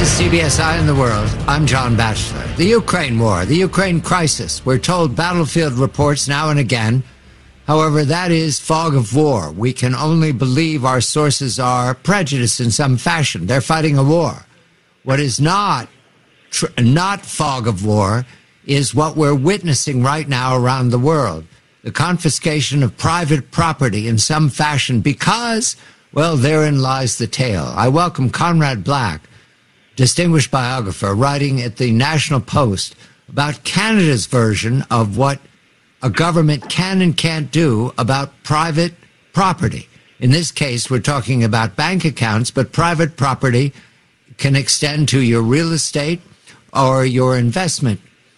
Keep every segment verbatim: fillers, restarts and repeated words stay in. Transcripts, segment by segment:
is C B S Eye on the World. I'm John Batchelor. The Ukraine war, the Ukraine crisis. We're told battlefield reports now and again. However, that is fog of war. We can only believe our sources are prejudiced in some fashion. They're fighting a war. What is not tr- not fog of war is what we're witnessing right now around the world. The confiscation of private property in some fashion because, well, therein lies the tale. I welcome Conrad Black, distinguished biographer, writing at the National Post about Canada's version of what a government can and can't do about private property. In this case, we're talking about bank accounts, but private property can extend to your real estate or your investment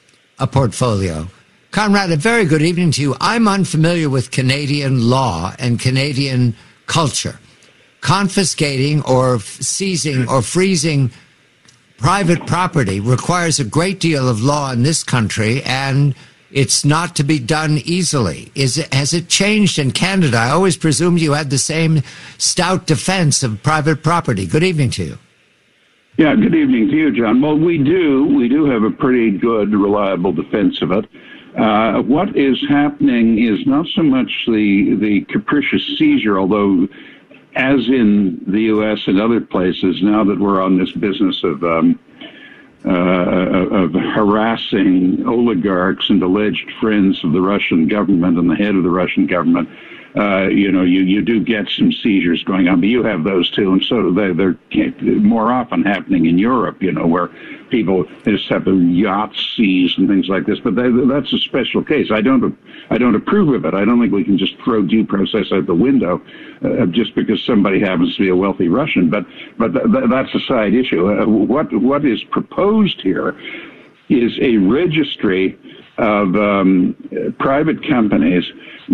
a portfolio. Conrad, a very good evening to you. I'm unfamiliar with Canadian law and Canadian culture. Confiscating or seizing or freezing private property requires a great deal of law in this country, and it's not to be done easily. Is it, has it changed in Canada? I always presumed you had the same stout defense of private property. Good evening to you. Yeah, good evening to you, John. Well, we do. We do have a pretty good, reliable defense of it. Uh, what is happening is not so much the, the capricious seizure, although as in the U S and other places, now that we're on this business of um, uh, of harassing oligarchs and alleged friends of the Russian government and the head of the Russian government, uh, you know, you, you do get some seizures going on, but you have those too, and so they, they're more often happening in Europe, you know, where people just have the yachts seized and things like this. But they, that's a special case. I don't, I don't approve of it. I don't think we can just throw due process out the window uh, just because somebody happens to be a wealthy Russian. But, but th- th- that's a side issue. Uh, what, what is proposed here is a registry of um, private companies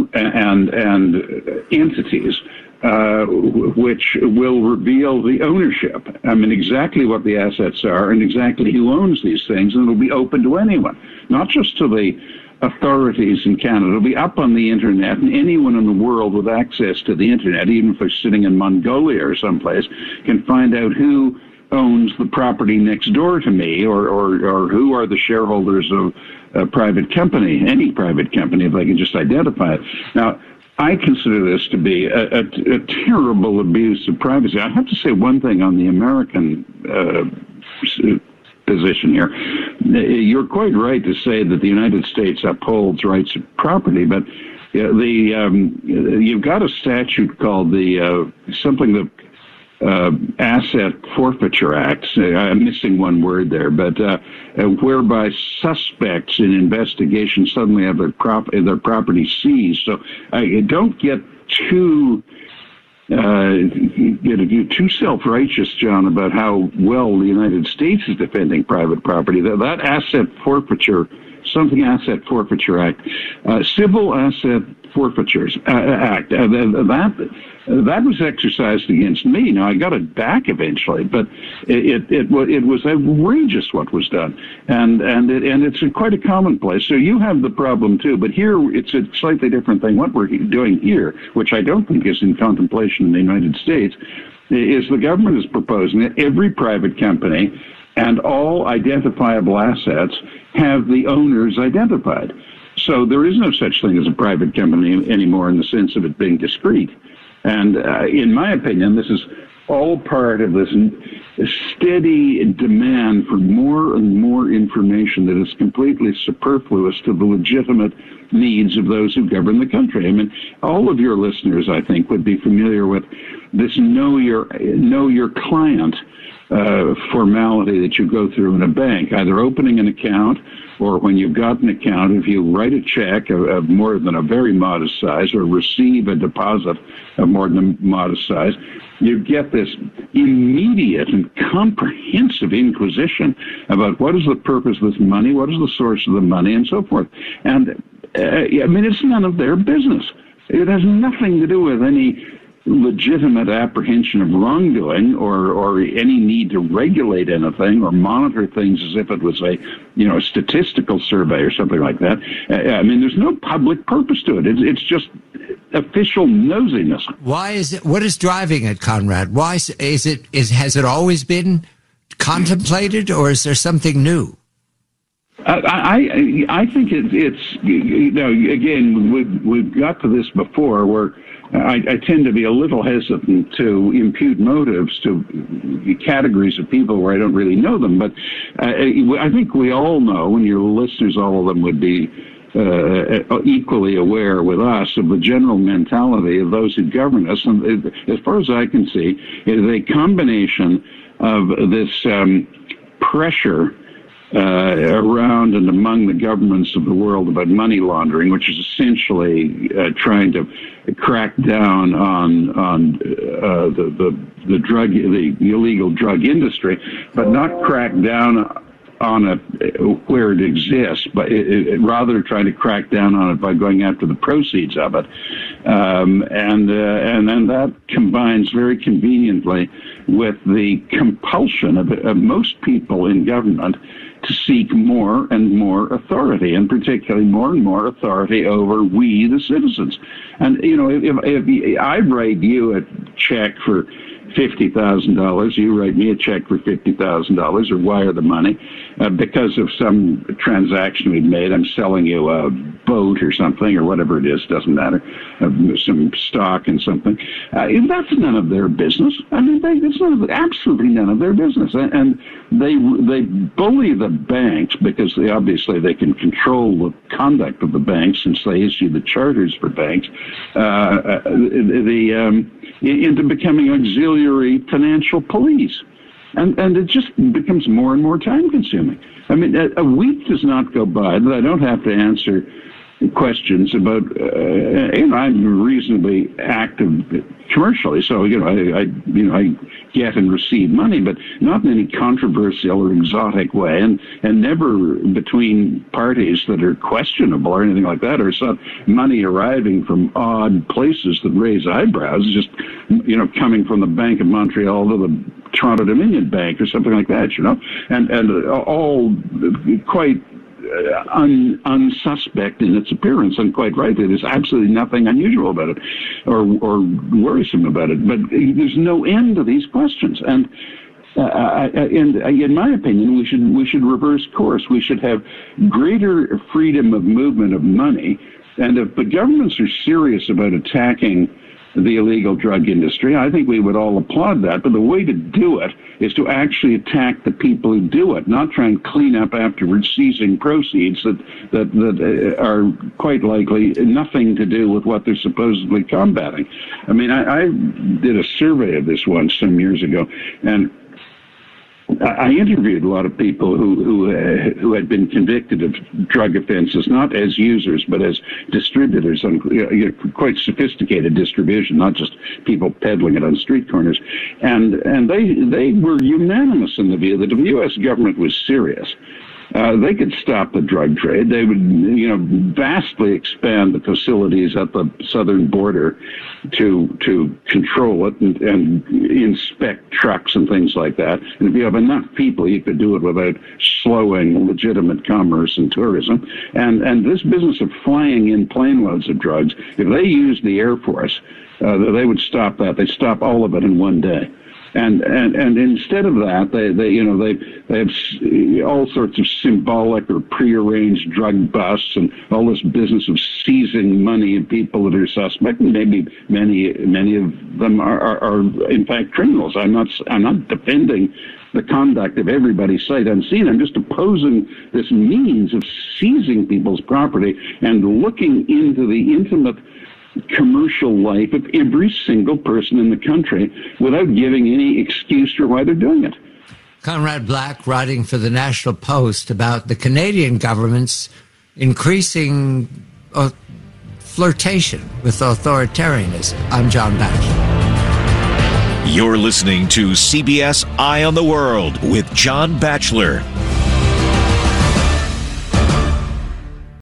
and and entities uh, which will reveal the ownership. I mean, exactly what the assets are and exactly who owns these things, and it'll be open to anyone, not just to the authorities in Canada. It'll be up on the internet, and anyone in the world with access to the internet, even if they're sitting in Mongolia or someplace, can find out who owns the property next door to me, or, or, or who are the shareholders of a private company, any private company, if I can just identify it. Now, I consider this to be a, a, a terrible abuse of privacy. I have to say one thing on the American uh, position here. You're quite right to say that the United States upholds rights of property, but uh, the um, you've got a statute called the uh, something that Uh, Asset Forfeiture Act. I'm missing one word there, but uh, uh, whereby suspects in investigation suddenly have their, prop- their property seized. So uh, don't get too uh, get too self-righteous, John, about how well the United States is defending private property. That, that Asset Forfeiture, something Asset Forfeiture Act, uh, Civil Asset Forfeitures uh, Act. Uh, that uh, that was exercised against me. Now I got it back eventually, but it it it, it was outrageous what was done, and and it, and it's quite a commonplace. So you have the problem too, but here it's a slightly different thing. What we're doing here, which I don't think is in contemplation in the United States, is the government is proposing that every private company and all identifiable assets have the owners identified. So there is no such thing as a private company anymore in the sense of it being discrete. And uh, in my opinion, this is all part of this steady demand for more and more information that is completely superfluous to the legitimate needs of those who govern the country. I mean, all of your listeners, I think, would be familiar with this know your, know your client uh, formality that you go through in a bank, either opening an account or when you've got an account, if you write a check of, of more than a very modest size or receive a deposit of more than a modest size, you get this immediate and comprehensive inquisition about what is the purpose of this money, what is the source of the money, and so forth. And, uh, I mean, it's none of their business. It has nothing to do with any legitimate apprehension of wrongdoing or, or any need to regulate anything or monitor things as if it was a, you know, a statistical survey or something like that. I mean, there's no public purpose to it. It's, it's just official nosiness. Why is it? What is driving it, Conrad? Why is it? Is has it always been contemplated, or is there something new? I, I I think it, it's, you know, again, we've, we've got to this before where I, I tend to be a little hesitant to impute motives to categories of people where I don't really know them. But uh, I think we all know, and your listeners, all of them would be uh, equally aware with us of the general mentality of those who govern us. And as far as I can see, it is a combination of this um, pressure Uh, around and among the governments of the world about money laundering, which is essentially uh, trying to crack down on on uh, the, the the drug the illegal drug industry, but not crack down on it where it exists, but it, it, rather trying to crack down on it by going after the proceeds of it, um, and uh, and then that combines very conveniently with the compulsion of, of most people in government to seek more and more authority, and particularly more and more authority over we, the citizens. And, you know, if, if I write you a check for fifty thousand dollars, you write me a check for fifty thousand dollars, or wire the money uh, because of some transaction we've made. I'm selling you a boat or something, or whatever it is, doesn't matter, uh, some stock and something. Uh, that's none of their business. I mean, they, it's none of, absolutely none of their business. And, and they they bully the banks because they obviously they can control the conduct of the banks since they issue the charters for banks. Uh, the, the um, into becoming auxiliary financial police. And and it just becomes more and more time consuming. I mean, a, a week does not go by that I don't have to answer questions about, uh, you know, I'm reasonably active commercially, so, you know, I, I, you know, I get and receive money, but not in any controversial or exotic way, and, and never between parties that are questionable or anything like that, or some money arriving from odd places that raise eyebrows, just, you know, coming from the Bank of Montreal to the Toronto Dominion Bank or something like that, you know, and, and all quite Uh, un, unsuspect in its appearance, and quite right, there's absolutely nothing unusual about it or, or worrisome about it. But there's no end to these questions, and uh, and in my opinion, we should we should reverse course. We should have greater freedom of movement of money, and if the governments are serious about attacking the illegal drug industry, I think we would all applaud that. But the way to do it is to actually attack the people who do it, not try and clean up afterwards, seizing proceeds that that, that are quite likely nothing to do with what they're supposedly combating. I mean, I, I did a survey of this once some years ago, and I interviewed a lot of people who who, uh, who had been convicted of drug offenses, not as users, but as distributors on you know, quite sophisticated distribution, not just people peddling it on street corners. And and they they were unanimous in the view that if the U S government was serious, Uh, they could stop the drug trade. They would, you know, vastly expand the facilities at the southern border to to control it and, and inspect trucks and things like that. And if you have enough people, you could do it without slowing legitimate commerce and tourism. And and this business of flying in plane loads of drugs, if they used the Air Force, uh, they would stop that. They'd stop all of it in one day. And, and and instead of that, they, they you know they they have all sorts of symbolic or prearranged drug busts and all this business of seizing money and people that are suspect. And maybe many many of them are, are, are in fact criminals. I'm not I'm not defending the conduct of everybody sight unseen. I'm just opposing this means of seizing people's property and looking into the intimate commercial life of every single person in the country without giving any excuse for why they're doing it. Conrad Black, writing for the National Post about the Canadian government's increasing uh, flirtation with authoritarianism. I'm John Batchelor. You're listening to C B S Eye on the World with John Batchelor.